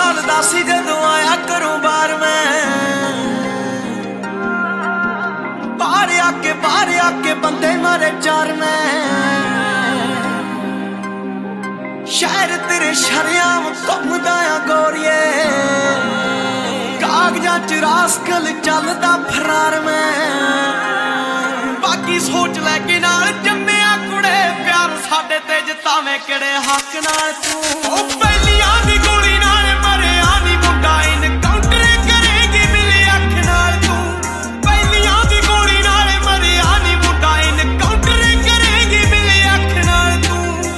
साल दा सी जदों आया घरों बाहर मैं बाहर आके बंदे मारे चार मैं शहर तेरे शरेआम घूमदा आ गोरिए कागजां च रास्कल चलदा फरार मैं बाकी सोच लैके नाल जम्मिया कुड़े प्यार साडे ते जतावें किहड़े हक नाल तू पहलियां दी गोली नाल मरिया नी मुंडा इनकाउंटर करेगी मिले अख नाल तू पहलियां दी गोली नाल मरिया नी मुंडा इनकाउंटर करेगी मिले अख नाल तू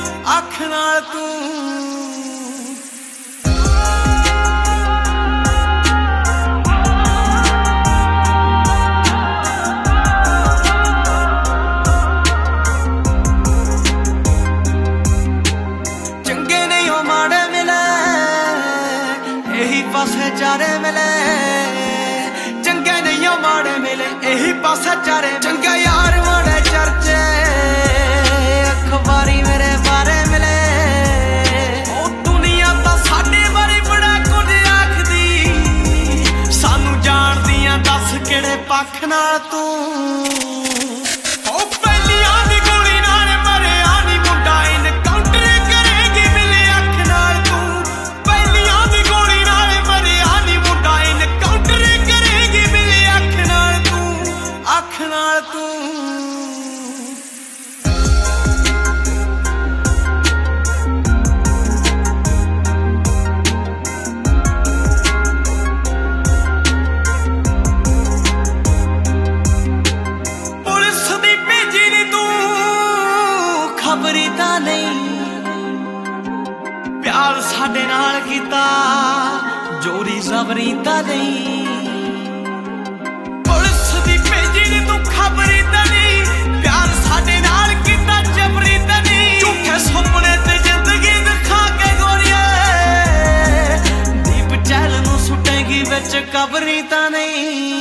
पासे चारे मिले चंगे नहीं माड़े मिले यही पासे चारे चंगे यार माड़े चर्चे अखबारी मेरे बारे मिले ओ दुनिया तो साडे बारे बड़ा कुछ आखदी सानू जान दियां दस किहड़े पक्ष नाल तू खबरी ता नहीं प्यार साडे नाल कीता जोरी जबरी ता नहीं पुलिस दी भेजी नी तू खबरी ता नहीं प्यार साडे नाल कीता जबरी ता नहीं झूठे सुपने ते जिंदगी दिखा के गोरिए दीप चैल नू सुटेगी विच कबरी ता नहीं